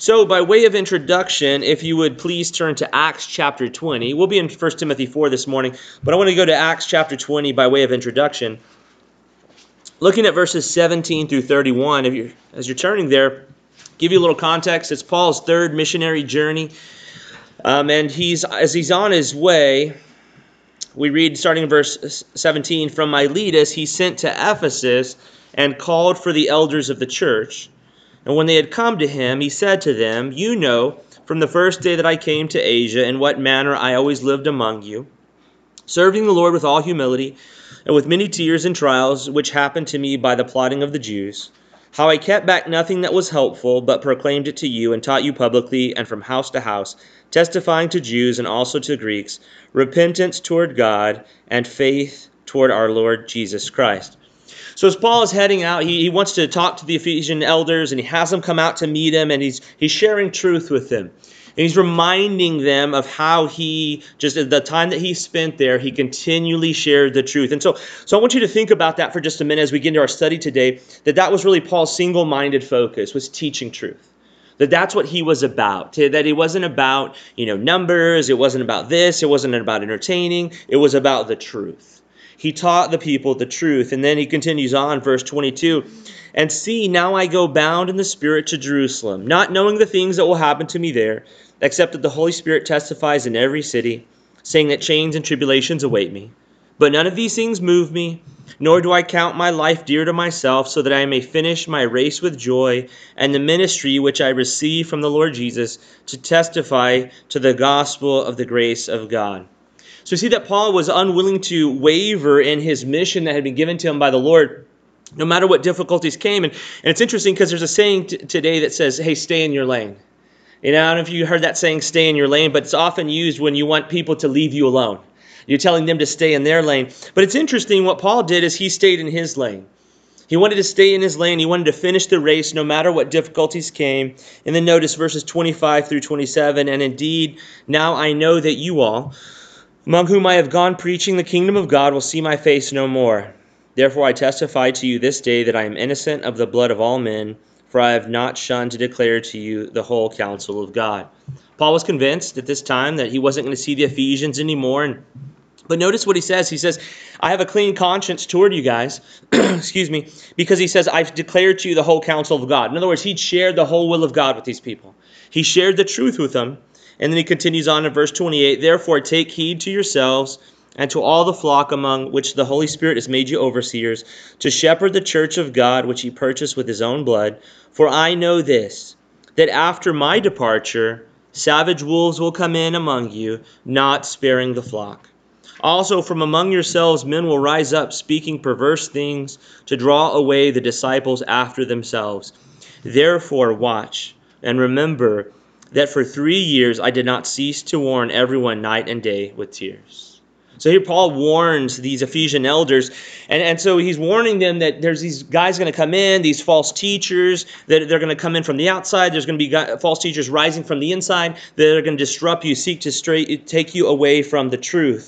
So by way of introduction, if you would please turn to Acts chapter 20. We'll be in 1 Timothy 4 this morning, but I want to go to Acts chapter 20 by way of introduction. Looking at verses 17 through 31, as you're turning there, give you a little context. It's Paul's third missionary journey, and as he's on his way, we read starting in verse 17, "From Miletus he sent to Ephesus and called for the elders of the church. And when they had come to him, he said to them, 'You know, from the first day that I came to Asia, in what manner I always lived among you, serving the Lord with all humility, and with many tears and trials, which happened to me by the plotting of the Jews, how I kept back nothing that was helpful, but proclaimed it to you, and taught you publicly, and from house to house, testifying to Jews and also to Greeks, repentance toward God, and faith toward our Lord Jesus Christ.'" So as Paul is heading out, he wants to talk to the Ephesian elders, and he has them come out to meet him, and he's sharing truth with them. And he's reminding them of how just at the time that he spent there, he continually shared the truth. And so I want you to think about that for just a minute as we get into our study today, that was really Paul's single-minded focus, was teaching truth. That's what he was about. That it wasn't about, numbers, it wasn't about this, it wasn't about entertaining, it was about the truth. He taught the people the truth. And then he continues on, verse 22, "And see, now I go bound in the Spirit to Jerusalem, not knowing the things that will happen to me there, except that the Holy Spirit testifies in every city, saying that chains and tribulations await me. But none of these things move me, nor do I count my life dear to myself, so that I may finish my race with joy and the ministry which I receive from the Lord Jesus to testify to the gospel of the grace of God." So you see that Paul was unwilling to waver in his mission that had been given to him by the Lord, no matter what difficulties came. And it's interesting because there's a saying today that says, "Hey, stay in your lane." I don't know if you heard that saying, "stay in your lane," but it's often used when you want people to leave you alone. You're telling them to stay in their lane. But it's interesting, what Paul did is he stayed in his lane. He wanted to stay in his lane. He wanted to finish the race no matter what difficulties came. And then notice verses 25 through 27, "And indeed, now I know that you all, among whom I have gone preaching the kingdom of God, will see my face no more. Therefore I testify to you this day that I am innocent of the blood of all men, for I have not shunned to declare to you the whole counsel of God." Paul was convinced at this time that he wasn't going to see the Ephesians anymore. But notice what he says. He says, "I have a clean conscience toward you guys," excuse me, because he says, "I've declared to you the whole counsel of God." In other words, he'd shared the whole will of God with these people. He shared the truth with them. And then he continues on in verse 28, "Therefore take heed to yourselves and to all the flock among which the Holy Spirit has made you overseers, to shepherd the church of God which he purchased with his own blood. For I know this, that after my departure, savage wolves will come in among you, not sparing the flock. Also from among yourselves men will rise up, speaking perverse things, to draw away the disciples after themselves. Therefore watch, and remember that for 3 years I did not cease to warn everyone night and day with tears." So here Paul warns these Ephesian elders, and so he's warning them that there's these guys going to come in, these false teachers, that they're going to come in from the outside. There's going to be false teachers rising from the inside that are going to disrupt you, seek to take you away from the truth.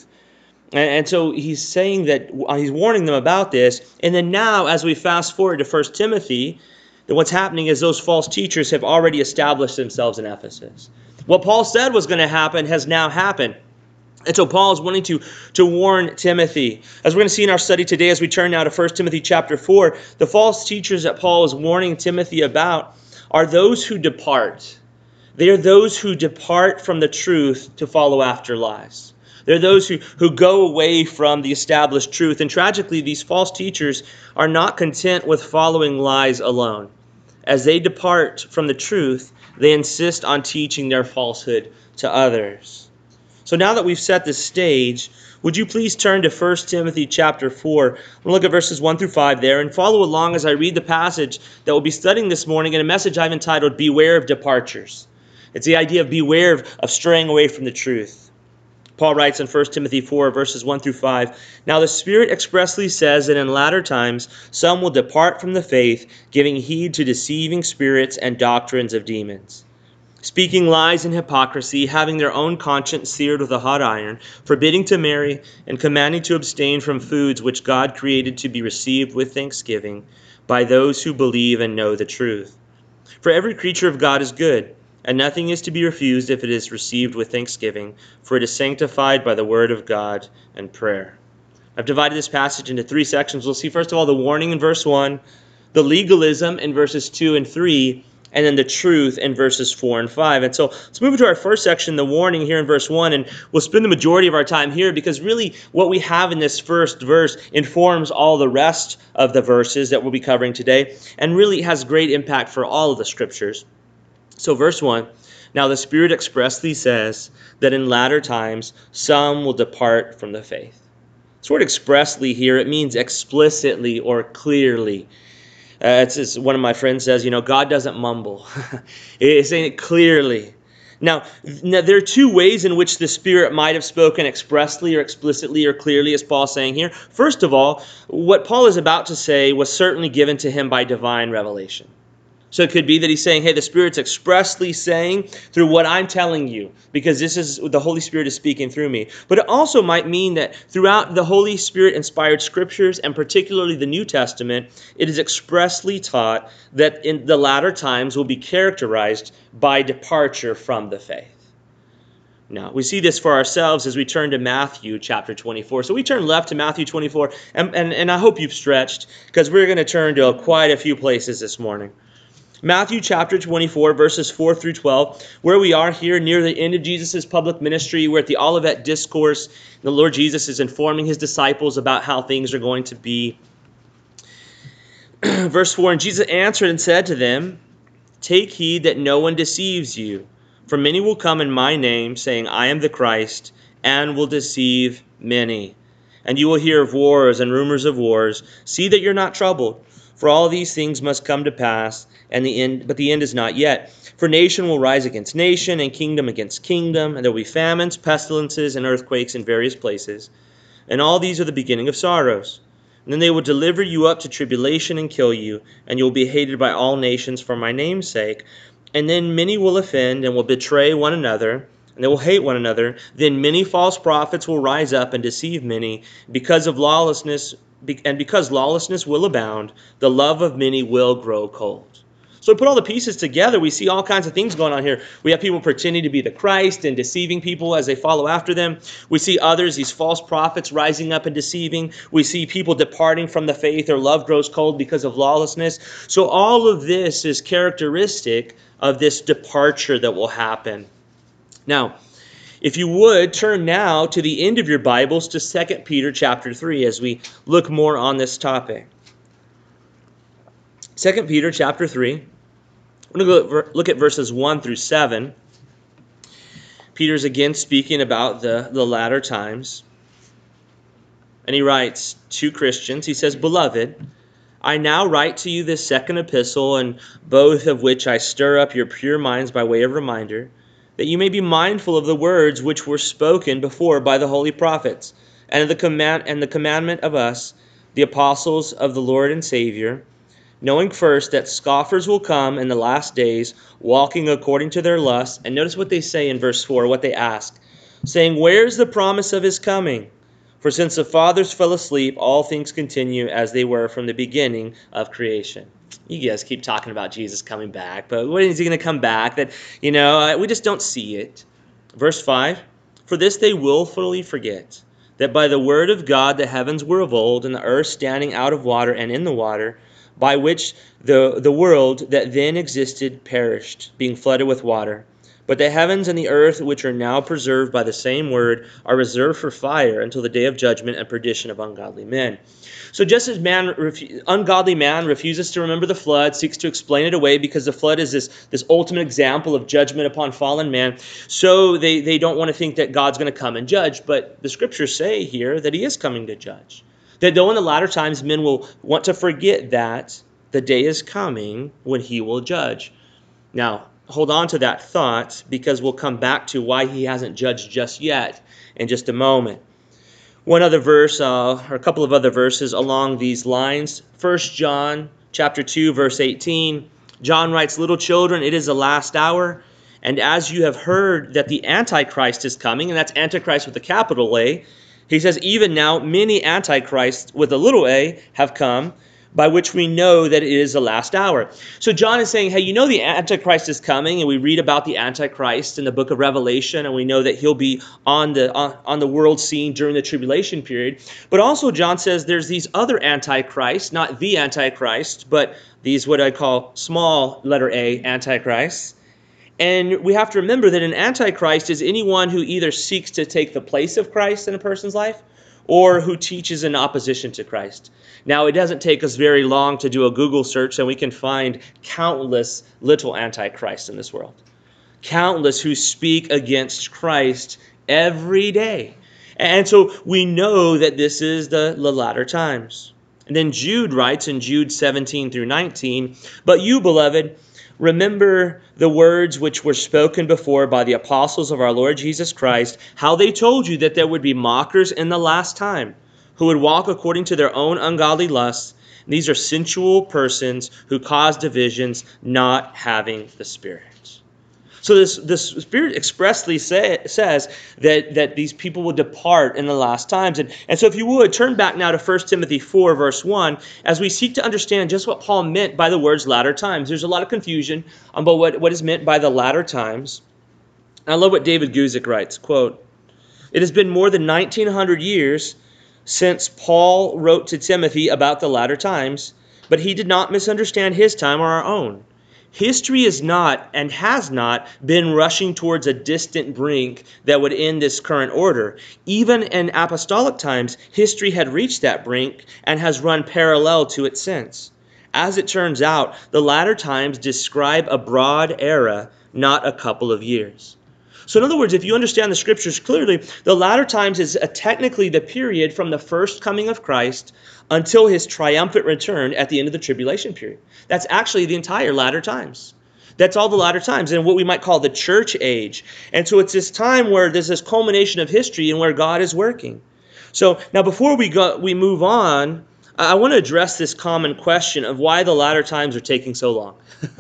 And so he's saying that he's warning them about this. And then now, as we fast forward to 1 Timothy, that what's happening is those false teachers have already established themselves in Ephesus. What Paul said was going to happen has now happened. And so Paul is wanting to warn Timothy. As we're going to see in our study today, as we turn now to 1 Timothy chapter 4, the false teachers that Paul is warning Timothy about are those who depart. They are those who depart from the truth to follow after lies. They're those who go away from the established truth. And tragically, these false teachers are not content with following lies alone. As they depart from the truth, they insist on teaching their falsehood to others. So now that we've set the stage, would you please turn to 1 Timothy chapter 4. We'll look at verses 1 through 5 there and follow along as I read the passage that we'll be studying this morning in a message I've entitled, "Beware of Departures." It's the idea of beware of straying away from the truth. Paul writes in 1 Timothy 4, verses 1 through 5, "Now the Spirit expressly says that in latter times some will depart from the faith, giving heed to deceiving spirits and doctrines of demons, speaking lies and hypocrisy, having their own conscience seared with a hot iron, forbidding to marry, and commanding to abstain from foods which God created to be received with thanksgiving by those who believe and know the truth. For every creature of God is good, And nothing is to be refused if it is received with thanksgiving, for it is sanctified by the word of God and prayer. I've divided this passage into three sections. We'll see, first of all, the warning in verse 1, the legalism in verses 2 and 3, and then the truth in verses 4 and 5. And so let's move into our first section, the warning here in verse 1, and we'll spend the majority of our time here because really what we have in this first verse informs all the rest of the verses that we'll be covering today, and really has great impact for all of the scriptures. So verse 1, now the Spirit expressly says that in latter times some will depart from the faith. This word expressly here, it means explicitly or clearly. It's one of my friends says, God doesn't mumble. It's saying it clearly. Now, there are two ways in which the Spirit might have spoken expressly or explicitly or clearly, as Paul's saying here. First of all, what Paul is about to say was certainly given to him by divine revelation. So it could be that he's saying, hey, the Spirit's expressly saying through what I'm telling you, because this is the Holy Spirit is speaking through me. But it also might mean that throughout the Holy Spirit-inspired scriptures, and particularly the New Testament, it is expressly taught that in the latter times will be characterized by departure from the faith. Now, we see this for ourselves as we turn to Matthew chapter 24. So we turn left to Matthew 24, and I hope you've stretched, because we're going to turn to quite a few places this morning. Matthew chapter 24, verses 4 through 12, where we are here near the end of Jesus' public ministry. We're at the Olivet Discourse. The Lord Jesus is informing his disciples about how things are going to be. Verse 4, and Jesus answered and said to them, take heed that no one deceives you, for many will come in my name, saying, I am the Christ, and will deceive many. And you will hear of wars and rumors of wars. See that you're not troubled. For all these things must come to pass, but the end is not yet. For nation will rise against nation, and kingdom against kingdom, and there will be famines, pestilences, and earthquakes in various places. And all these are the beginning of sorrows. And then they will deliver you up to tribulation and kill you, and you will be hated by all nations for my name's sake. And then many will offend and will betray one another, and they will hate one another. Then many false prophets will rise up and deceive many, because lawlessness will abound, the love of many will grow cold. So we put all the pieces together, we see all kinds of things going on here. We have people pretending to be the Christ and deceiving people as they follow after them. We see others, these false prophets, rising up and deceiving. We see people departing from the faith. Their love grows cold because of lawlessness. So all of this is characteristic of this departure that will happen. Now, if you would, turn now to the end of your Bibles to 2 Peter chapter 3 as we look more on this topic. 2 Peter chapter 3. We're going to look at verses 1 through 7. Peter's again speaking about the latter times. And he writes to Christians, he says, Beloved, I now write to you this second epistle, and both of which I stir up your pure minds by way of reminder, that you may be mindful of the words which were spoken before by the holy prophets, and the commandment of us, the apostles of the Lord and Savior, knowing first that scoffers will come in the last days, walking according to their lusts. And notice what they say in verse 4, what they ask, saying, Where's the promise of his coming? For since the fathers fell asleep, all things continue as they were from the beginning of creation. You guys keep talking about Jesus coming back, but when is he going to come back? We just don't see it. Verse 5, For this they willfully forget, that by the word of God the heavens were of old, and the earth standing out of water and in the water, by which the world that then existed perished, being flooded with water. But the heavens and the earth, which are now preserved by the same word, are reserved for fire until the day of judgment and perdition of ungodly men. So just as ungodly man refuses to remember the flood, seeks to explain it away because the flood is this ultimate example of judgment upon fallen man, so they don't want to think that God's going to come and judge. But the scriptures say here that he is coming to judge. That though in the latter times men will want to forget that, the day is coming when he will judge. Now, hold on to that thought because we'll come back to why he hasn't judged just yet in just a moment. One other verse, or a couple of other verses along these lines. 1 John chapter 2, verse 18. John writes, Little children, it is the last hour. And as you have heard that the Antichrist is coming, and that's Antichrist with a capital A, he says, even now many Antichrists with a little a have come. by which we know that it is the last hour. So John is saying, hey, you know the Antichrist is coming, and we read about the Antichrist in the book of Revelation, and we know that he'll be on the world scene during the tribulation period. But also John says there's these other Antichrists, not the Antichrist, but these what I call small letter A Antichrists. And we have to remember that an Antichrist is anyone who either seeks to take the place of Christ in a person's life or who teaches in opposition to Christ. Now, it doesn't take us very long to do a Google search, and we can find countless little antichrists in this world. Countless who speak against Christ every day. And so we know that this is the latter times. And then Jude writes in Jude 17 through 19, "But you, beloved, remember the words which were spoken before by the apostles of our Lord Jesus Christ, how they told you that there would be mockers in the last time, who would walk according to their own ungodly lusts. These are sensual persons who cause divisions, not having the Spirit." So this Spirit expressly says that these people will depart in the last times. And so if you would, turn back now to 1 Timothy 4, verse 1, as we seek to understand just what Paul meant by the words latter times. There's a lot of confusion about what is meant by the latter times. And I love what David Guzik writes, quote, "It has been more than 1,900 years since Paul wrote to Timothy about the latter times, but he did not misunderstand his time or our own. History is not and has not been rushing towards a distant brink that would end this current order. Even in apostolic times, history had reached that brink and has run parallel to it since. As it turns out, the latter times describe a broad era, not a couple of years." So in other words, if you understand the scriptures clearly, the latter times is technically the period from the first coming of Christ until his triumphant return at the end of the tribulation period. That's actually the entire latter times. That's all the latter times and what we might call the church age. And so it's this time where there's this culmination of history and where God is working. So now before we move on, I want to address this common question of why the latter times are taking so long.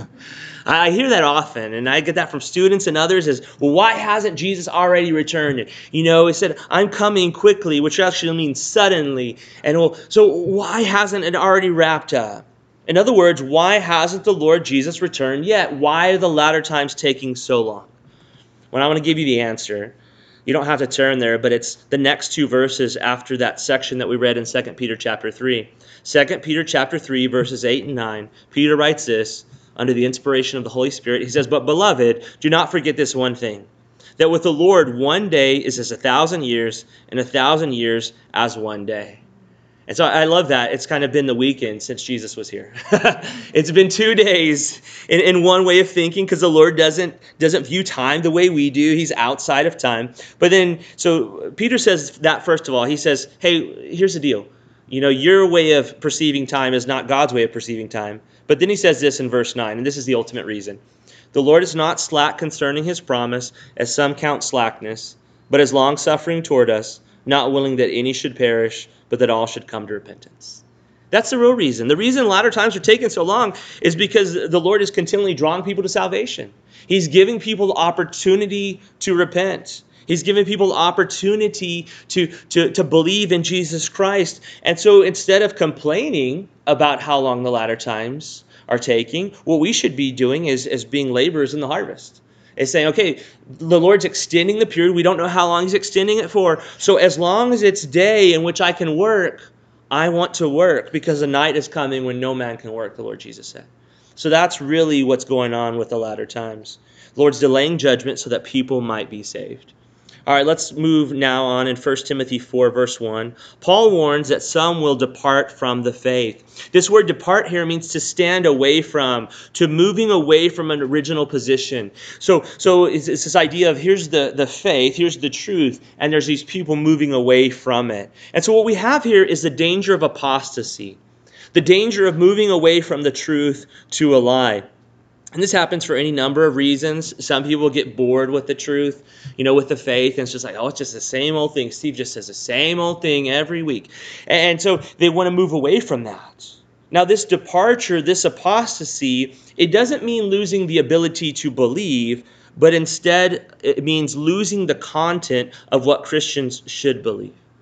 I hear that often, and I get that from students and others is, well, why hasn't Jesus already returned? You know, he said, "I'm coming quickly," which actually means suddenly. And well, so why hasn't it already wrapped up? In other words, why hasn't the Lord Jesus returned yet? Why are the latter times taking so long? Well, I want to give you the answer. You don't have to turn there, but it's the next two verses after that section that we read in 2 Peter chapter 3. 2 Peter chapter 3, verses 8 and 9. Peter writes this under the inspiration of the Holy Spirit. He says, "But beloved, do not forget this one thing, that with the Lord 1 day is as 1,000 years, and 1,000 years as 1 day." And so I love that. It's kind of been the weekend since Jesus was here. It's been 2 days in one way of thinking, because the Lord doesn't view time the way we do. He's outside of time. But then, so Peter says that first of all, he says, hey, here's the deal. You know, your way of perceiving time is not God's way of perceiving time. But then he says this in verse 9, and this is the ultimate reason. "The Lord is not slack concerning his promise, as some count slackness, but is long-suffering toward us, not willing that any should perish, but that all should come to repentance." That's the real reason. The reason latter times are taking so long is because the Lord is continually drawing people to salvation. He's giving people the opportunity to repent. He's giving people the opportunity to believe in Jesus Christ. And so instead of complaining about how long the latter times are taking, what we should be doing is being laborers in the harvest. It's saying, okay, the Lord's extending the period. We don't know how long he's extending it for. So as long as it's day in which I can work, I want to work, because the night is coming when no man can work, the Lord Jesus said. So that's really what's going on with the latter times. The Lord's delaying judgment so that people might be saved. All right, let's move now on in 1 Timothy 4, verse 1. Paul warns that some will depart from the faith. This word depart here means to stand away from, to moving away from an original position. So it's this idea of here's the faith, here's the truth, and there's these people moving away from it. And so what we have here is the danger of apostasy, the danger of moving away from the truth to a lie. And this happens for any number of reasons. Some people get bored with the truth, with the faith, and it's just like, oh, it's just the same old thing. Steve just says the same old thing every week. And so they want to move away from that. Now, this departure, this apostasy, it doesn't mean losing the ability to believe, but instead it means losing the content of what Christians should believe.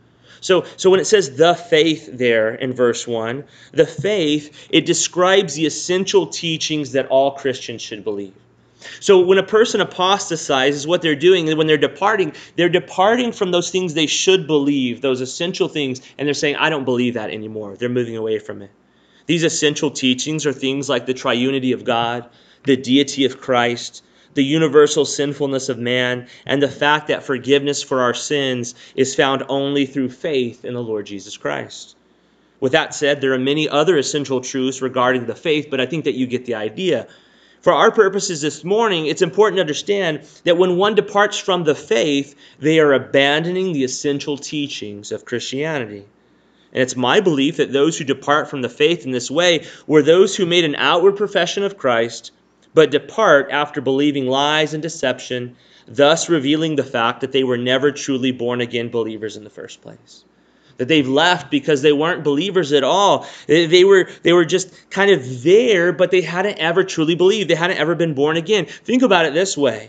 So when it says the faith there in verse 1, the faith, it describes the essential teachings that all Christians should believe. So when a person apostatizes, what they're doing is when they're departing from those things they should believe, those essential things, and they're saying, I don't believe that anymore. They're moving away from it. These essential teachings are things like the triunity of God, the deity of Christ, the universal sinfulness of man, and the fact that forgiveness for our sins is found only through faith in the Lord Jesus Christ. With that said, there are many other essential truths regarding the faith, but I think that you get the idea. For our purposes this morning, it's important to understand that when one departs from the faith, they are abandoning the essential teachings of Christianity. And it's my belief that those who depart from the faith in this way were those who made an outward profession of Christ, but depart after believing lies and deception, thus revealing the fact that they were never truly born again believers in the first place. That they've left because they weren't believers at all. They were just kind of there, but they hadn't ever truly believed. They hadn't ever been born again. Think about it this way.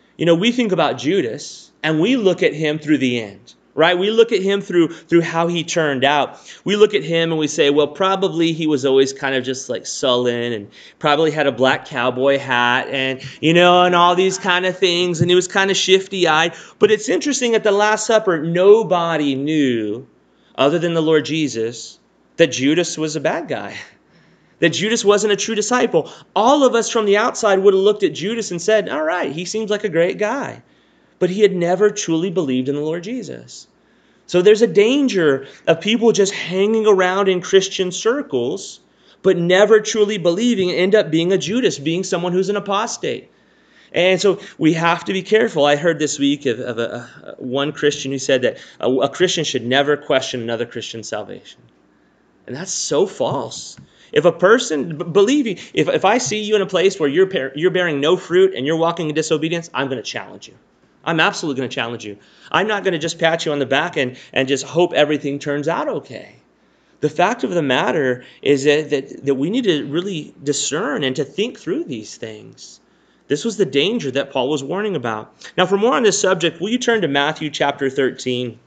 We think about Judas, and we look at him through the end. Right? We look at him through how he turned out. We look at him and we say, well, probably he was always kind of just like sullen and probably had a black cowboy hat and all these kind of things. And he was kind of shifty-eyed. But it's interesting, at the Last Supper, nobody knew, other than the Lord Jesus, that Judas was a bad guy. That Judas wasn't a true disciple. All of us from the outside would have looked at Judas and said, all right, he seems like a great guy. But he had never truly believed in the Lord Jesus. So there's a danger of people just hanging around in Christian circles, but never truly believing, and end up being a Judas, being someone who's an apostate. And so we have to be careful. I heard this week of one Christian who said that a Christian should never question another Christian's salvation. And that's so false. If a person, believe me, if I see you in a place where you're bearing no fruit and you're walking in disobedience, I'm going to challenge you. I'm absolutely going to challenge you. I'm not going to just pat you on the back and just hope everything turns out okay. The fact of the matter is that we need to really discern and to think through these things. This was the danger that Paul was warning about. Now, for more on this subject, will you turn to Matthew chapter 13?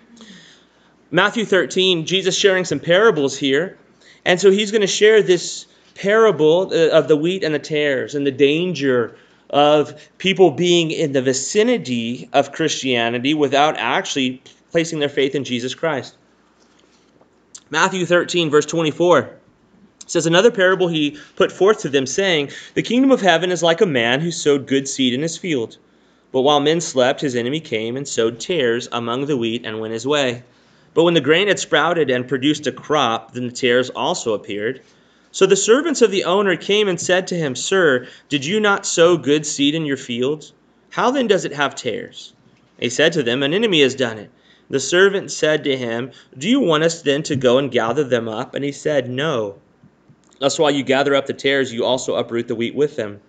Matthew 13, Jesus sharing some parables here. And so he's going to share this parable of the wheat and the tares and the danger of people being in the vicinity of Christianity without actually placing their faith in Jesus Christ. Matthew 13, verse 24 says, another parable he put forth to them, saying, the kingdom of heaven is like a man who sowed good seed in his field. But while men slept, his enemy came and sowed tares among the wheat and went his way. But when the grain had sprouted and produced a crop, then the tares also appeared. So the servants of the owner came and said to him, Sir, did you not sow good seed in your fields? How then does it have tares? He said to them, An enemy has done it. The servant said to him, Do you want us then to go and gather them up? And he said, No. Thus while you gather up the tares, you also uproot the wheat with them.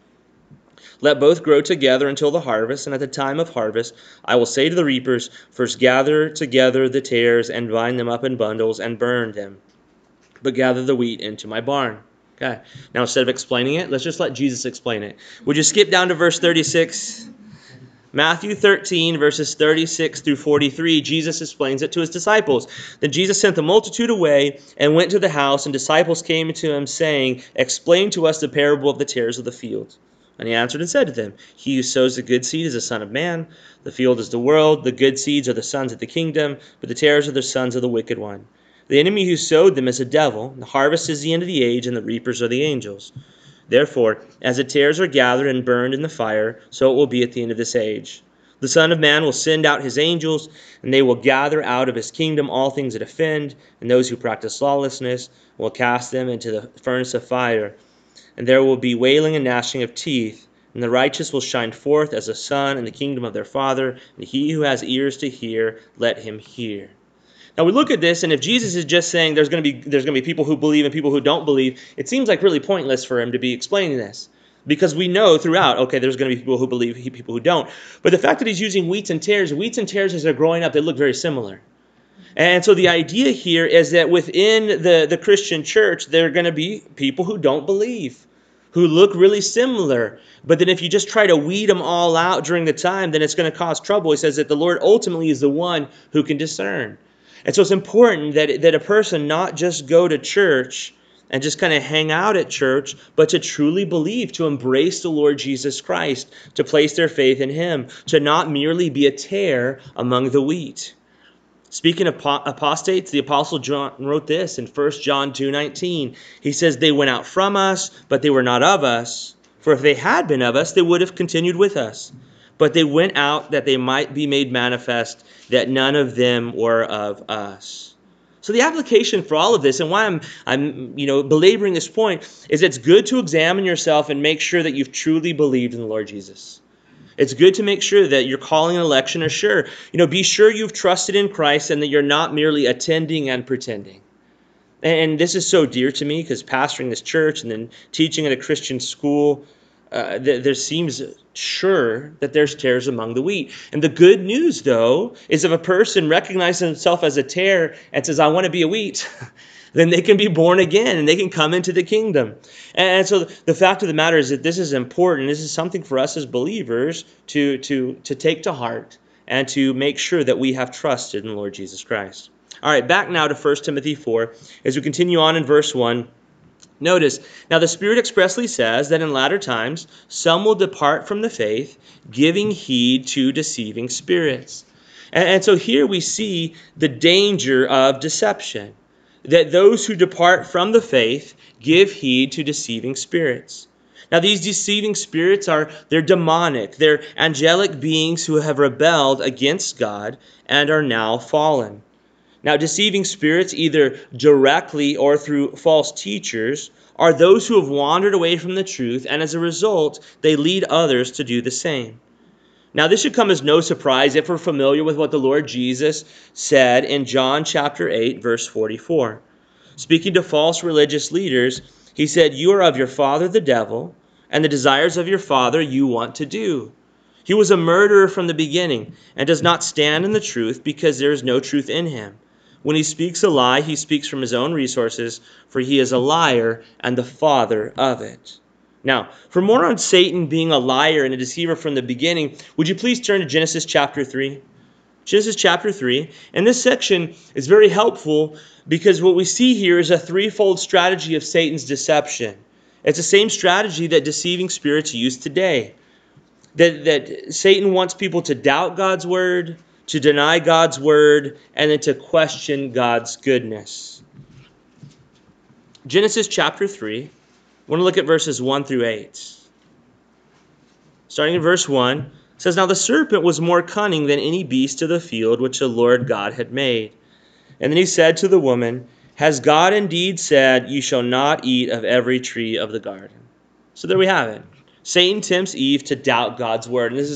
Let both grow together until the harvest, and at the time of harvest I will say to the reapers, First gather together the tares and bind them up in bundles and burn them, but gather the wheat into my barn. Okay. Now instead of explaining it, let's just let Jesus explain it. Would you skip down to verse 36? Matthew 13, verses 36 through 43, Jesus explains it to his disciples. Then Jesus sent the multitude away and went to the house, and disciples came to him, saying, Explain to us the parable of the tares of the field. And he answered and said to them, He who sows the good seed is the Son of Man. The field is the world. The good seeds are the sons of the kingdom, but the tares are the sons of the wicked one. The enemy who sowed them is the devil. The harvest is the end of the age, and the reapers are the angels. Therefore, as the tares are gathered and burned in the fire, so it will be at the end of this age. The Son of Man will send out his angels, and they will gather out of his kingdom all things that offend, and those who practice lawlessness will cast them into the furnace of fire. And there will be wailing and gnashing of teeth, and the righteous will shine forth as the sun in the kingdom of their Father, and he who has ears to hear, let him hear. Now we look at this, and if Jesus is just saying there's going to be people who believe and people who don't believe, it seems like really pointless for him to be explaining this. Because we know throughout, okay, there's going to be people who believe, people who don't. But the fact that he's using wheats and tares as they're growing up, they look very similar. And so the idea here is that within the Christian church, there are going to be people who don't believe, who look really similar. But then if you just try to weed them all out during the time, then it's going to cause trouble. He says that the Lord ultimately is the one who can discern. And so it's important that a person not just go to church and just kind of hang out at church, but to truly believe, to embrace the Lord Jesus Christ, to place their faith in him, to not merely be a tare among the wheat. Speaking of apostates, the Apostle John wrote this in 1 John 2:19. He says, "They went out from us, but they were not of us. For if they had been of us, they would have continued with us. But they went out that they might be made manifest that none of them were of us." So the application for all of this, and why I'm belaboring this point, is it's good to examine yourself and make sure that you've truly believed in the Lord Jesus. It's good to make sure that your calling and election are sure. Be sure you've trusted in Christ and that you're not merely attending and pretending. And this is so dear to me because pastoring this church and then teaching at a Christian school, there seems sure that there's tares among the wheat. And the good news, though, is if a person recognizes himself as a tare and says, "I want to be a wheat," then they can be born again and they can come into the kingdom. And so the fact of the matter is that this is important. This is something for us as believers to take to heart and to make sure that we have trusted in the Lord Jesus Christ. All right, back now to 1 Timothy 4. As we continue on in verse 1, notice, "Now the Spirit expressly says that in latter times some will depart from the faith, giving heed to deceiving spirits." And so here we see the danger of deception, that those who depart from the faith give heed to deceiving spirits. Now these deceiving spirits they're demonic. They're angelic beings who have rebelled against God and are now fallen. Now, deceiving spirits, either directly or through false teachers, are those who have wandered away from the truth, and as a result, they lead others to do the same. Now, this should come as no surprise if we're familiar with what the Lord Jesus said in John chapter 8, verse 44. Speaking to false religious leaders, he said, "You are of your father the devil, and the desires of your father you want to do. He was a murderer from the beginning, and does not stand in the truth because there is no truth in him. When he speaks a lie, he speaks from his own resources, for he is a liar and the father of it." Now, for more on Satan being a liar and a deceiver from the beginning, would you please turn to Genesis chapter 3? Genesis chapter 3. And this section is very helpful because what we see here is a threefold strategy of Satan's deception. It's the same strategy that deceiving spirits use today. That Satan wants people to doubt God's word, to deny God's word, and then to question God's goodness. Genesis chapter 3, I want to look at verses 1 through 8. Starting in verse 1, it says, "Now the serpent was more cunning than any beast of the field which the Lord God had made. And then he said to the woman, 'Has God indeed said, you shall not eat of every tree of the garden?'" So there we have it. Satan tempts Eve to doubt God's word. And this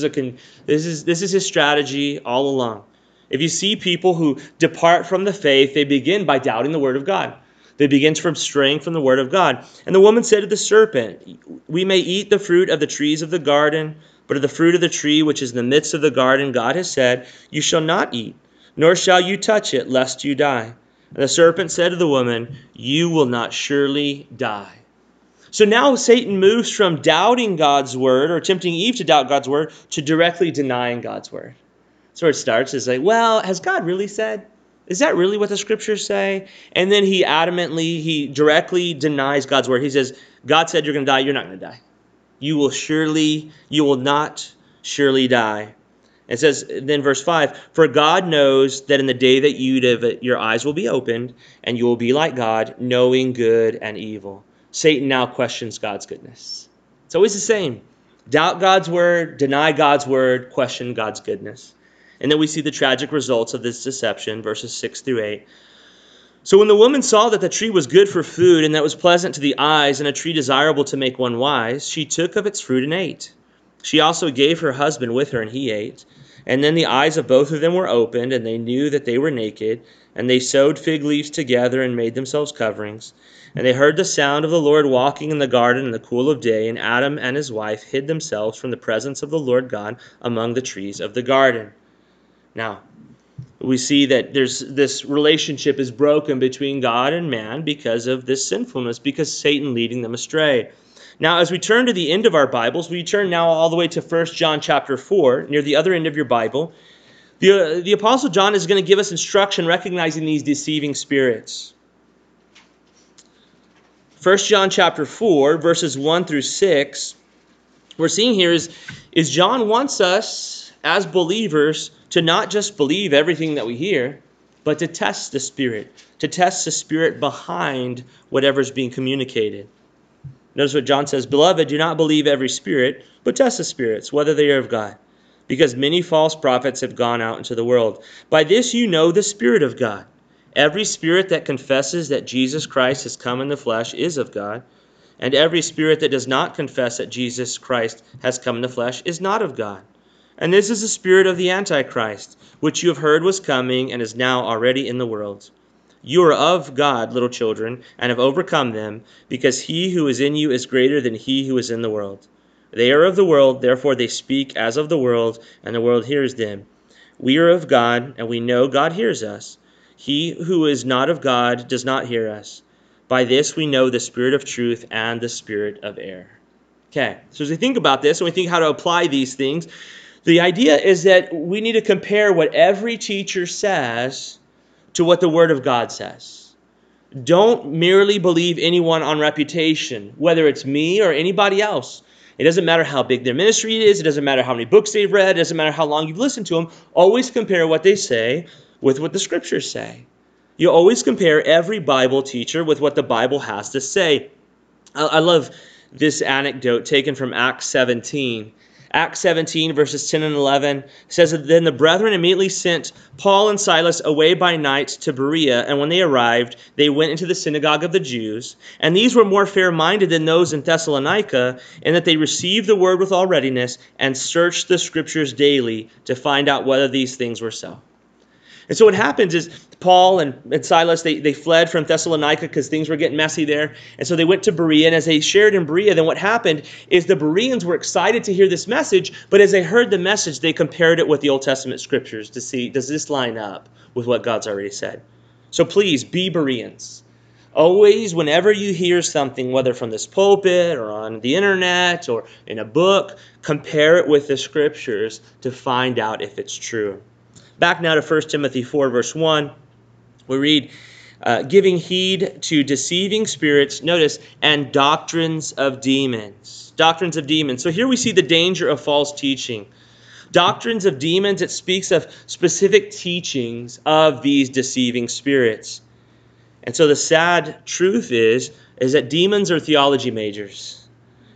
is his strategy all along. If you see people who depart from the faith, they begin by doubting the word of God. They begin from straying from the word of God. And the woman said to the serpent, "We may eat the fruit of the trees of the garden, but of the fruit of the tree which is in the midst of the garden, God has said, you shall not eat, nor shall you touch it, lest you die." And the serpent said to the woman, "You will not surely die." So now Satan moves from doubting God's word or tempting Eve to doubt God's word to directly denying God's word. So it starts as like, well, has God really said? Is that really what the scriptures say? And then he directly denies God's word. He says, God said you're going to die. You're not going to die. You will not surely die. It says, then verse 5, "For God knows that in the day that you live, your eyes will be opened, and you will be like God, knowing good and evil." Satan now questions God's goodness. It's always the same. Doubt God's word, deny God's word, question God's goodness. And then we see the tragic results of this deception, verses 6 through 8. "So when the woman saw that the tree was good for food, and that was pleasant to the eyes, and a tree desirable to make one wise, she took of its fruit and ate. She also gave her husband with her, and he ate. And then the eyes of both of them were opened, and they knew that they were naked. And they sewed fig leaves together and made themselves coverings. And they heard the sound of the Lord walking in the garden in the cool of day, and Adam and his wife hid themselves from the presence of the Lord God among the trees of the garden." Now, we see that this relationship is broken between God and man because of this sinfulness, because Satan leading them astray. Now, as we turn to the end of our Bibles, we turn now all the way to 1 John chapter 4, near the other end of your Bible. The Apostle John is going to give us instruction recognizing these deceiving spirits. 1 John chapter 4, verses 1 through 6, we're seeing here is John wants us as believers to not just believe everything that we hear, but to test the Spirit behind whatever's being communicated. Notice what John says, "Beloved, do not believe every spirit, but test the spirits, whether they are of God. Because many false prophets have gone out into the world. By this you know the Spirit of God. Every spirit that confesses that Jesus Christ has come in the flesh is of God, and every spirit that does not confess that Jesus Christ has come in the flesh is not of God. And this is the spirit of the Antichrist, which you have heard was coming and is now already in the world. You are of God, little children, and have overcome them, because he who is in you is greater than he who is in the world. They are of the world, therefore they speak as of the world, and the world hears them. We are of God, and we know God hears us. He who is not of God does not hear us. By this we know the spirit of truth and the spirit of error." Okay, so as we think about this, and we think how to apply these things, the idea is that we need to compare what every teacher says to what the Word of God says. Don't merely believe anyone on reputation, whether it's me or anybody else. It doesn't matter how big their ministry is. It doesn't matter how many books they've read. It doesn't matter how long you've listened to them. Always compare what they say with what the Scriptures say. You always compare every Bible teacher with what the Bible has to say. I love this anecdote taken from Acts 17. Acts 17, verses 10 and 11 says that then the brethren immediately sent Paul and Silas away by night to Berea, and when they arrived, they went into the synagogue of the Jews. And these were more fair-minded than those in Thessalonica, in that they received the word with all readiness and searched the Scriptures daily to find out whether these things were so. And so what happens is Paul and Silas, they fled from Thessalonica because things were getting messy there. And so they went to Berea. And as they shared in Berea, then what happened is the Bereans were excited to hear this message. But as they heard the message, they compared it with the Old Testament Scriptures to see, does this line up with what God's already said? So please, be Bereans. Always, whenever you hear something, whether from this pulpit or on the internet or in a book, compare it with the Scriptures to find out if it's true. Back now to 1 Timothy 4, verse 1, we read, giving heed to deceiving spirits, notice, and doctrines of demons. Doctrines of demons. So here we see the danger of false teaching. Doctrines of demons, it speaks of specific teachings of these deceiving spirits. And so the sad truth is that demons are theology majors.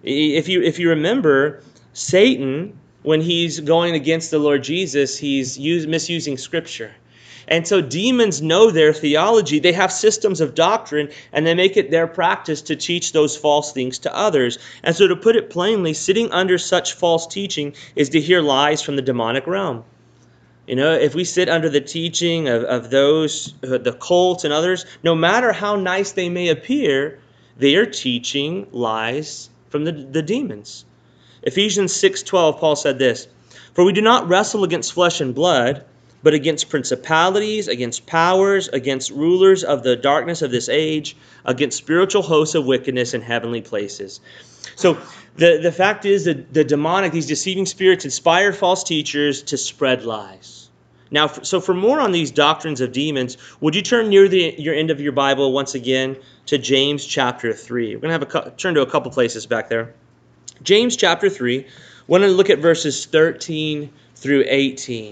If you remember, Satan, when he's going against the Lord Jesus, he's misusing Scripture. And so demons know their theology. They have systems of doctrine, and they make it their practice to teach those false things to others. And so to put it plainly, sitting under such false teaching is to hear lies from the demonic realm. You know, if we sit under the teaching of those, the cults and others, no matter how nice they may appear, they are teaching lies from the demons. Ephesians 6:12, Paul said this, "For we do not wrestle against flesh and blood, but against principalities, against powers, against rulers of the darkness of this age, against spiritual hosts of wickedness in heavenly places." So the fact is that the demonic, these deceiving spirits, inspire false teachers to spread lies. Now, so for more on these doctrines of demons, would you turn near your end of your Bible once again to James chapter 3? We're going to turn to a couple places back there. James chapter 3, we're going to look at verses 13 through 18.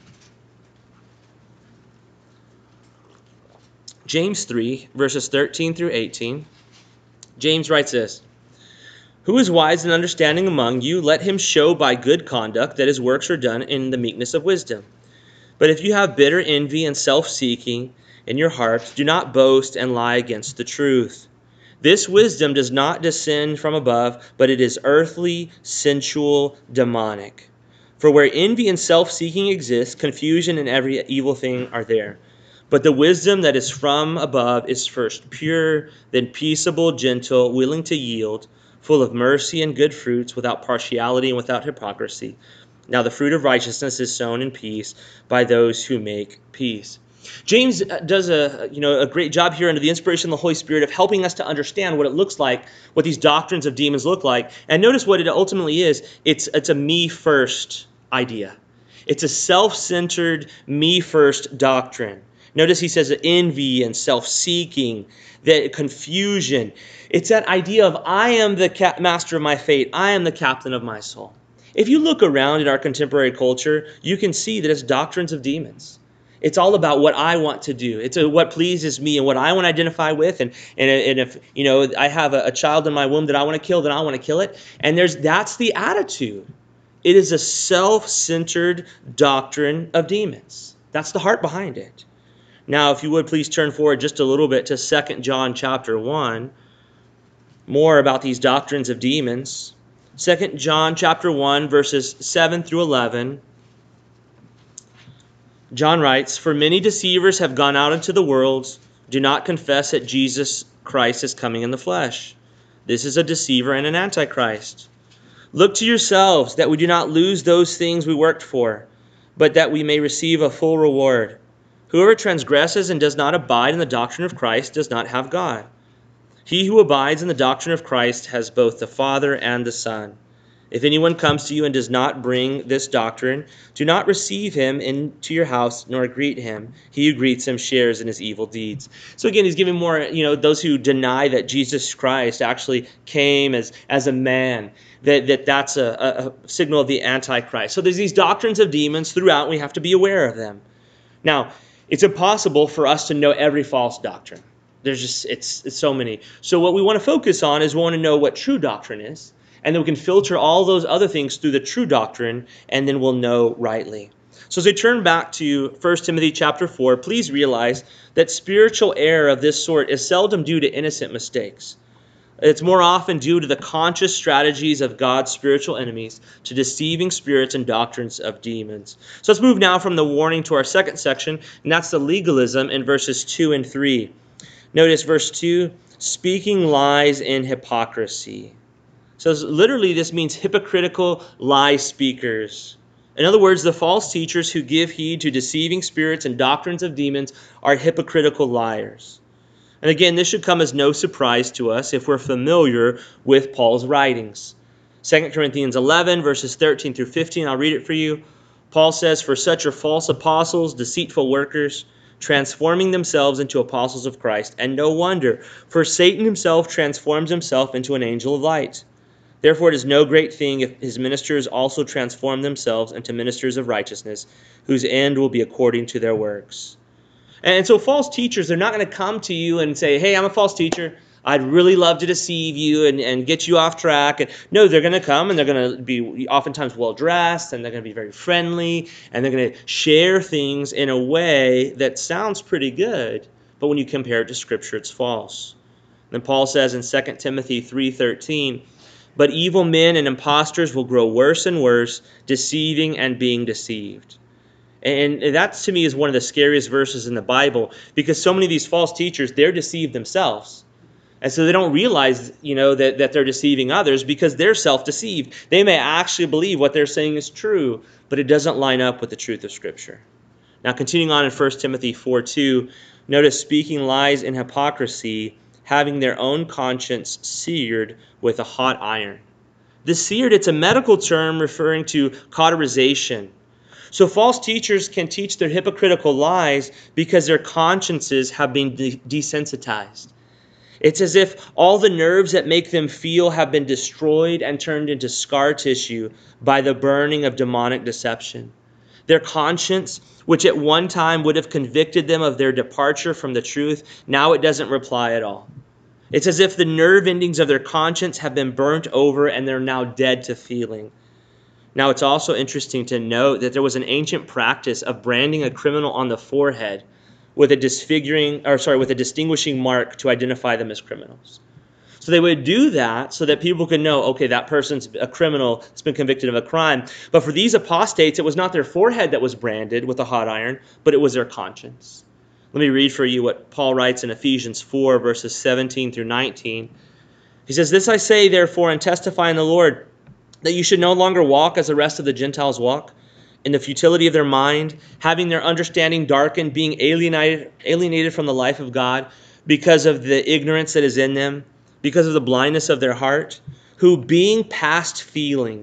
James 3, verses 13 through 18. James writes this, "Who is wise and understanding among you? Let him show by good conduct that his works are done in the meekness of wisdom. But if you have bitter envy and self-seeking in your hearts, do not boast and lie against the truth. This wisdom does not descend from above, but it is earthly, sensual, demonic. For where envy and self-seeking exist, confusion and every evil thing are there. But the wisdom that is from above is first pure, then peaceable, gentle, willing to yield, full of mercy and good fruits, without partiality and without hypocrisy. Now the fruit of righteousness is sown in peace by those who make peace." James does a great job here under the inspiration of the Holy Spirit of helping us to understand what it looks like, what these doctrines of demons look like. And notice what it ultimately is. It's a me first idea. It's a self-centered, me-first doctrine. Notice he says envy and self-seeking, that confusion. It's that idea of I am the master of my fate. I am the captain of my soul. If you look around at our contemporary culture, you can see that it's doctrines of demons. It's all about what I want to do. It's what pleases me and what I want to identify with. And if I have a child in my womb that I want to kill, then I want to kill it. And that's the attitude. It is a self-centered doctrine of demons. That's the heart behind it. Now, if you would please turn forward just a little bit to 2 John chapter 1, more about these doctrines of demons. 2 John chapter 1, verses 7 through 11. John writes, "For many deceivers have gone out into the world, do not confess that Jesus Christ is coming in the flesh. This is a deceiver and an antichrist. Look to yourselves that we do not lose those things we worked for, but that we may receive a full reward. Whoever transgresses and does not abide in the doctrine of Christ does not have God. He who abides in the doctrine of Christ has both the Father and the Son. If anyone comes to you and does not bring this doctrine, do not receive him into your house nor greet him. He who greets him shares in his evil deeds." So again, he's giving more, those who deny that Jesus Christ actually came as a man, that's a signal of the Antichrist. So there's these doctrines of demons throughout, and we have to be aware of them. Now, it's impossible for us to know every false doctrine. It's so many. So what we want to focus on is we want to know what true doctrine is, and then we can filter all those other things through the true doctrine, and then we'll know rightly. So as we turn back to 1 Timothy chapter 4, please realize that spiritual error of this sort is seldom due to innocent mistakes. It's more often due to the conscious strategies of God's spiritual enemies to deceiving spirits and doctrines of demons. So let's move now from the warning to our second section, and that's the legalism in verses 2 and 3. Notice verse 2, speaking lies in hypocrisy. So literally this means hypocritical lie speakers. In other words, the false teachers who give heed to deceiving spirits and doctrines of demons are hypocritical liars. And again, this should come as no surprise to us if we're familiar with Paul's writings. 2 Corinthians 11, verses 13 through 15, I'll read it for you. Paul says, "For such are false apostles, deceitful workers, transforming themselves into apostles of Christ. And no wonder, for Satan himself transforms himself into an angel of light. Therefore it is no great thing if his ministers also transform themselves into ministers of righteousness, whose end will be according to their works." And so false teachers, they're not going to come to you and say, "Hey, I'm a false teacher. I'd really love to deceive you and get you off track." And no, they're going to come and they're going to be oftentimes well-dressed, and they're going to be very friendly, and they're going to share things in a way that sounds pretty good, but when you compare it to Scripture, it's false. Then Paul says in 2 Timothy 3:13, "But evil men and impostors will grow worse and worse, deceiving and being deceived." And that, to me, is one of the scariest verses in the Bible, because so many of these false teachers, they're deceived themselves. And so they don't realize, that they're deceiving others because they're self-deceived. They may actually believe what they're saying is true, but it doesn't line up with the truth of Scripture. Now, continuing on in 1 Timothy 4:2, notice speaking lies in hypocrisy, having their own conscience seared with a hot iron. The seared, it's a medical term referring to cauterization. So false teachers can teach their hypocritical lies because their consciences have been desensitized. It's as if all the nerves that make them feel have been destroyed and turned into scar tissue by the burning of demonic deception. Their conscience, which at one time would have convicted them of their departure from the truth, now it doesn't reply at all. It's as if the nerve endings of their conscience have been burnt over and they're now dead to feeling. Now, it's also interesting to note that there was an ancient practice of branding a criminal on the forehead with a distinguishing mark to identify them as criminals. So they would do that so that people could know, okay, that person's a criminal that's been convicted of a crime. But for these apostates, it was not their forehead that was branded with a hot iron, but it was their conscience. Let me read for you what Paul writes in Ephesians 4, verses 17 through 19. He says, "This I say, therefore, and testify in the Lord, that you should no longer walk as the rest of the Gentiles walk, in the futility of their mind, having their understanding darkened, being alienated from the life of God because of the ignorance that is in them, because of the blindness of their heart, who being past feeling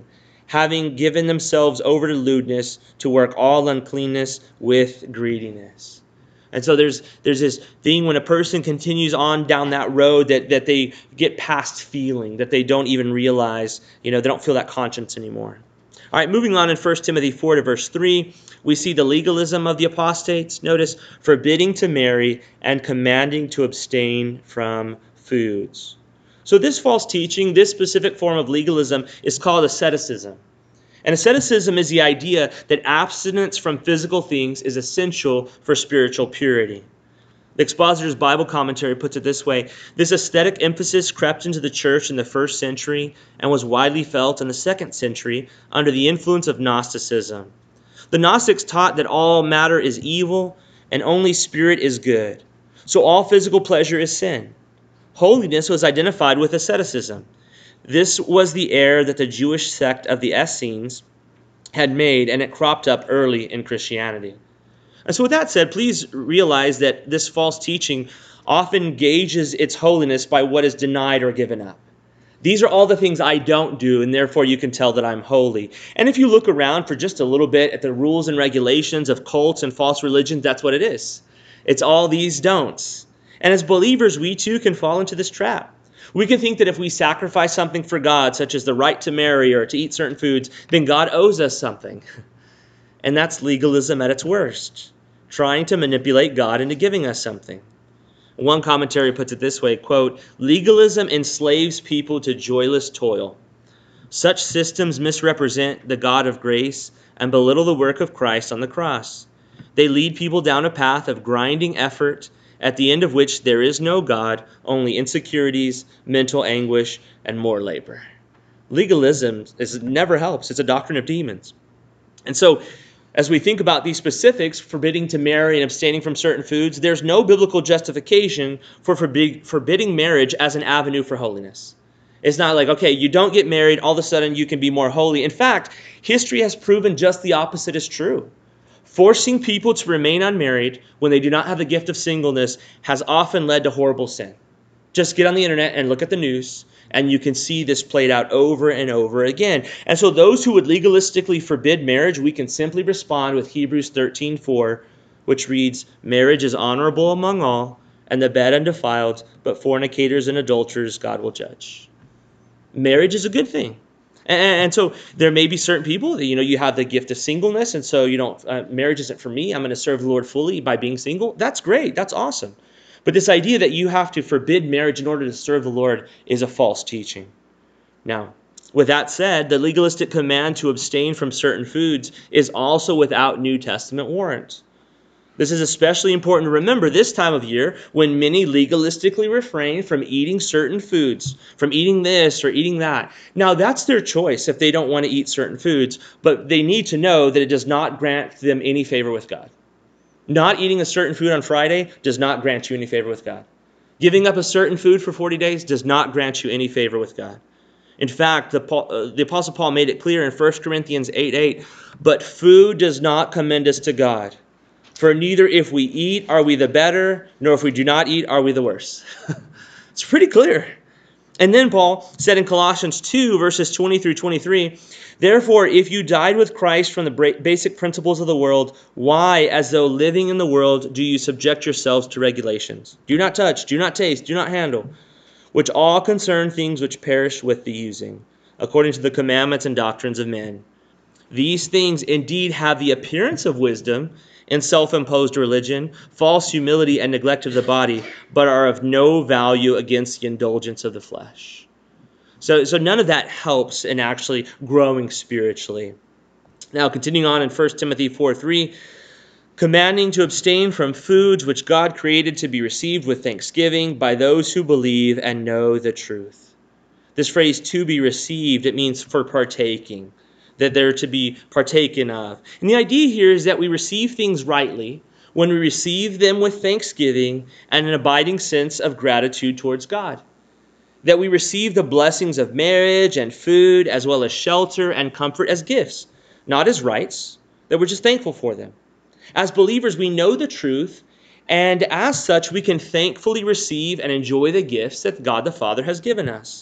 having given themselves over to lewdness, to work all uncleanness with greediness. And so there's this thing when a person continues on down that road that they get past feeling, that they don't even realize, they don't feel that conscience anymore. All right, moving on in 1 Timothy 4 to verse 3, we see the legalism of the apostates. Notice, forbidding to marry and commanding to abstain from foods. So this false teaching, this specific form of legalism, is called asceticism. And asceticism is the idea that abstinence from physical things is essential for spiritual purity. The Expositor's Bible Commentary puts it this way: this aesthetic emphasis crept into the church in the 1st century and was widely felt in the 2nd century under the influence of Gnosticism. The Gnostics taught that all matter is evil and only spirit is good. So all physical pleasure is sin. Holiness was identified with asceticism. This was the error that the Jewish sect of the Essenes had made, and it cropped up early in Christianity. And so with that said, please realize that this false teaching often gauges its holiness by what is denied or given up. These are all the things I don't do, and therefore you can tell that I'm holy. And if you look around for just a little bit at the rules and regulations of cults and false religions, that's what it is. It's all these don'ts. And as believers, we too can fall into this trap. We can think that if we sacrifice something for God, such as the right to marry or to eat certain foods, then God owes us something. And that's legalism at its worst, trying to manipulate God into giving us something. One commentary puts it this way, quote, legalism enslaves people to joyless toil. Such systems misrepresent the God of grace and belittle the work of Christ on the cross. They lead people down a path of grinding effort, at the end of which there is no God, only insecurities, mental anguish, and more labor. Legalism never helps. It's a doctrine of demons. And so, as we think about these specifics, forbidding to marry and abstaining from certain foods, there's no biblical justification for forbidding marriage as an avenue for holiness. It's not like, okay, you don't get married, all of a sudden you can be more holy. In fact, history has proven just the opposite is true. Forcing people to remain unmarried when they do not have the gift of singleness has often led to horrible sin. Just get on the internet and look at the news, and you can see this played out over and over again. And so those who would legalistically forbid marriage, we can simply respond with Hebrews 13:4, which reads, marriage is honorable among all, and the bed undefiled, but fornicators and adulterers God will judge. Marriage is a good thing. And so there may be certain people that, you have the gift of singleness, and so marriage isn't for me. I'm going to serve the Lord fully by being single. That's great. That's awesome. But this idea that you have to forbid marriage in order to serve the Lord is a false teaching. Now, with that said, the legalistic command to abstain from certain foods is also without New Testament warrant. This is especially important to remember this time of year when many legalistically refrain from eating certain foods, from eating this or eating that. Now, that's their choice if they don't want to eat certain foods, but they need to know that it does not grant them any favor with God. Not eating a certain food on Friday does not grant you any favor with God. Giving up a certain food for 40 days does not grant you any favor with God. In fact, the Apostle Paul made it clear in 1 Corinthians 8:8, but food does not commend us to God. For neither if we eat are we the better, nor if we do not eat are we the worse. It's pretty clear. And then Paul said in Colossians 2, verses 20 through 23, therefore, if you died with Christ from the basic principles of the world, why, as though living in the world, do you subject yourselves to regulations? Do not touch, do not taste, do not handle, which all concern things which perish with the using, according to the commandments and doctrines of men. These things indeed have the appearance of wisdom in self-imposed religion, false humility and neglect of the body, but are of no value against the indulgence of the flesh. So none of that helps in actually growing spiritually. Now, continuing on in 1 Timothy 4:3, commanding to abstain from foods which God created to be received with thanksgiving by those who believe and know the truth. This phrase, to be received, it means for partaking, that they're to be partaken of. And the idea here is that we receive things rightly when we receive them with thanksgiving and an abiding sense of gratitude towards God. That we receive the blessings of marriage and food, as well as shelter and comfort, as gifts, not as rights, that we're just thankful for them. As believers, we know the truth, and as such, we can thankfully receive and enjoy the gifts that God the Father has given us.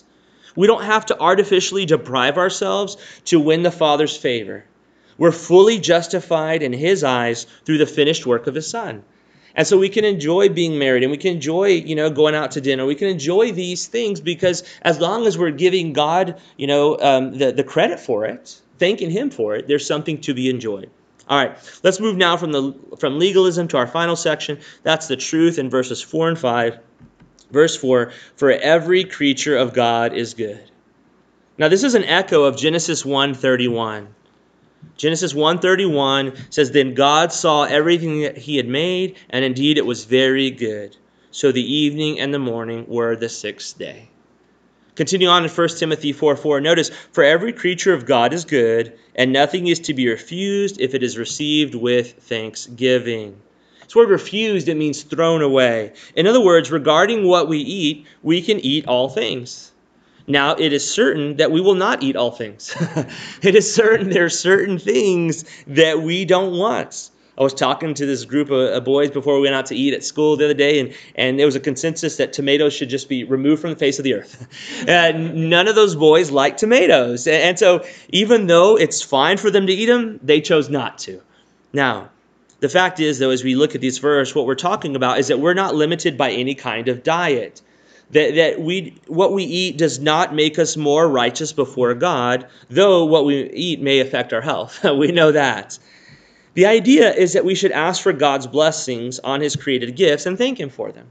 We don't have to artificially deprive ourselves to win the Father's favor. We're fully justified in His eyes through the finished work of His Son. And so we can enjoy being married, and we can enjoy, going out to dinner. We can enjoy these things because as long as we're giving God, the credit for it, thanking Him for it, there's something to be enjoyed. All right, let's move now from legalism to our final section. That's the truth in verses 4 and 5. Verse 4, for every creature of God is good. Now this is an echo of Genesis 1:31. Genesis 1:31 says, then God saw everything that He had made, and indeed it was very good. So the evening and the morning were the sixth day. Continue on in 1 Timothy 4:4. Notice, for every creature of God is good, and nothing is to be refused if it is received with thanksgiving. This word refused, it means thrown away. In other words, regarding what we eat, we can eat all things. Now, it is certain that we will not eat all things. It is certain there are certain things that we don't want. I was talking to this group of boys before we went out to eat at school the other day, and there was a consensus that tomatoes should just be removed from the face of the earth. None of those boys like tomatoes. And so even though it's fine for them to eat them, they chose not to. Now, the fact is, though, as we look at this verse, what we're talking about is that we're not limited by any kind of diet. What we eat does not make us more righteous before God, though what we eat may affect our health. We know that. The idea is that we should ask for God's blessings on His created gifts and thank Him for them.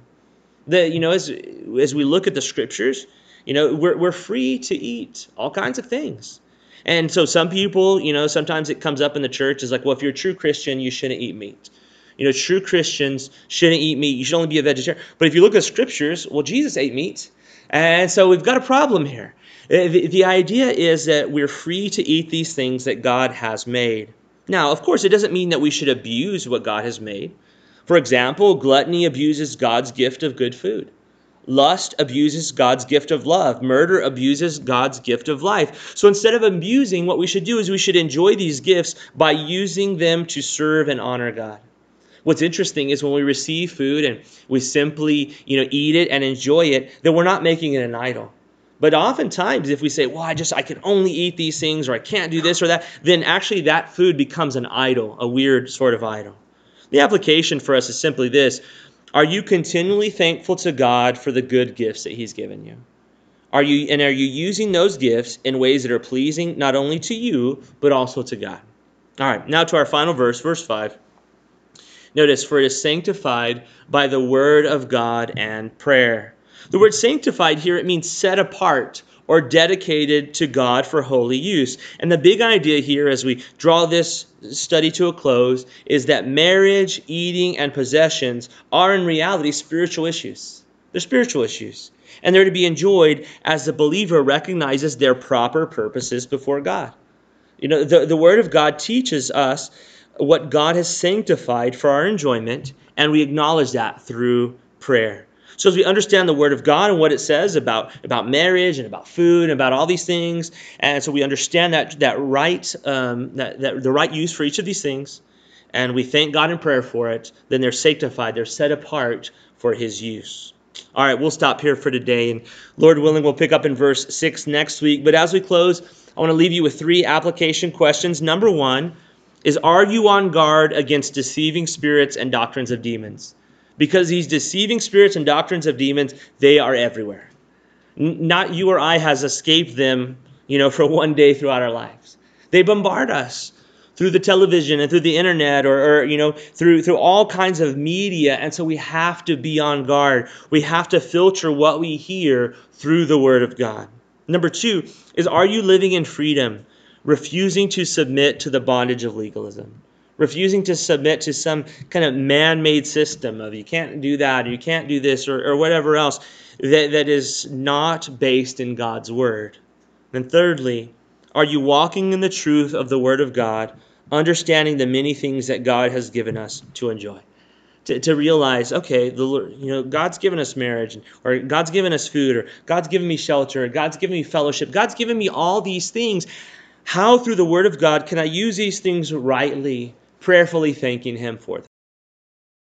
As we look at the Scriptures, we're free to eat all kinds of things. And so some people, sometimes it comes up in the church is like, well, if you're a true Christian, you shouldn't eat meat. True Christians shouldn't eat meat. You should only be a vegetarian. But if you look at Scriptures, well, Jesus ate meat. And so we've got a problem here. The idea is that we're free to eat these things that God has made. Now, of course, it doesn't mean that we should abuse what God has made. For example, gluttony abuses God's gift of good food. Lust abuses God's gift of love. Murder abuses God's gift of life. So instead of abusing, what we should do is we should enjoy these gifts by using them to serve and honor God. What's interesting is when we receive food and we simply, eat it and enjoy it, then we're not making it an idol. But oftentimes, if we say, well, I can only eat these things, or I can't do this or that, then actually that food becomes an idol, a weird sort of idol. The application for us is simply this. Are you continually thankful to God for the good gifts that He's given you? Are you using those gifts in ways that are pleasing not only to you, but also to God? All right, now to our final verse, verse 5. Notice, for it is sanctified by the word of God and prayer. The word sanctified here, it means set apart or dedicated to God for holy use. And the big idea here as we draw this study to a close is that marriage, eating, and possessions are in reality spiritual issues. They're spiritual issues. And they're to be enjoyed as the believer recognizes their proper purposes before God. The Word of God teaches us what God has sanctified for our enjoyment, and we acknowledge that through prayer. So as we understand the Word of God and what it says about marriage and about food and about all these things, and so we understand the right use for each of these things, and we thank God in prayer for it, then they're sanctified, they're set apart for His use. All right, we'll stop here for today, and Lord willing, we'll pick up in verse 6 next week. But as we close, I want to leave you with 3 application questions. Number 1 is, are you on guard against deceiving spirits and doctrines of demons? Because these deceiving spirits and doctrines of demons, they are everywhere. Not you or I has escaped them, for one day throughout our lives. They bombard us through the television and through the internet or through all kinds of media. And so we have to be on guard. We have to filter what we hear through the Word of God. Number 2 is, are you living in freedom, refusing to submit to the bondage of legalism? Refusing to submit to some kind of man-made system of you can't do that, or you can't do this, or whatever else that is not based in God's Word. And thirdly, are you walking in the truth of the Word of God, understanding the many things that God has given us to enjoy? To realize, okay, God's given us marriage, or God's given us food, or God's given me shelter, or God's given me fellowship, God's given me all these things. How through the Word of God can I use these things rightly, prayerfully thanking Him for them?